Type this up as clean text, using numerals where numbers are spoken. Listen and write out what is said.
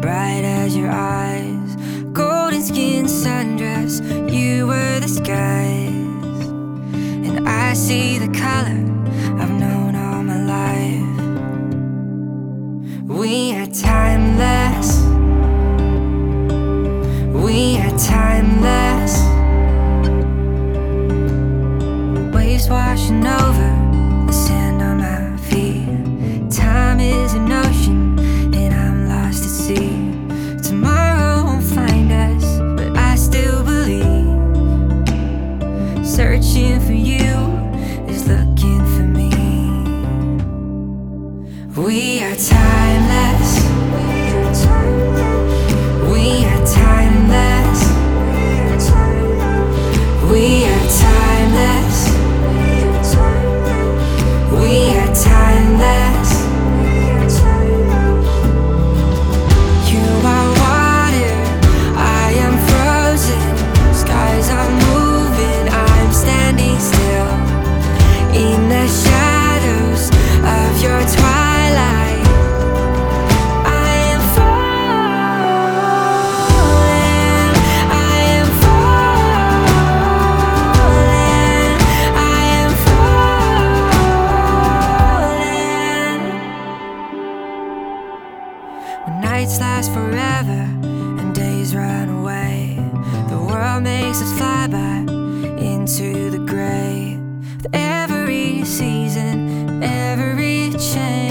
bright as your eyes. Golden skin sundress, you were the skies. And I see the color I've known all my life. We are timeless. We are timeless. Waves washing over the sand on my feet. Time is an ocean and I'm lost at sea. Tomorrow won't find us, but I still believe. Searching for you is looking for me. We are timeless. We are timeless. We are timeless. We are timeless. You are water, I am frozen. Skies are moving, I'm standing still. In the shadows of your twilight, I am falling. I am falling. I am falling. When nights last forever and days run away, the world makes us fly by into the gray. With every season, every change,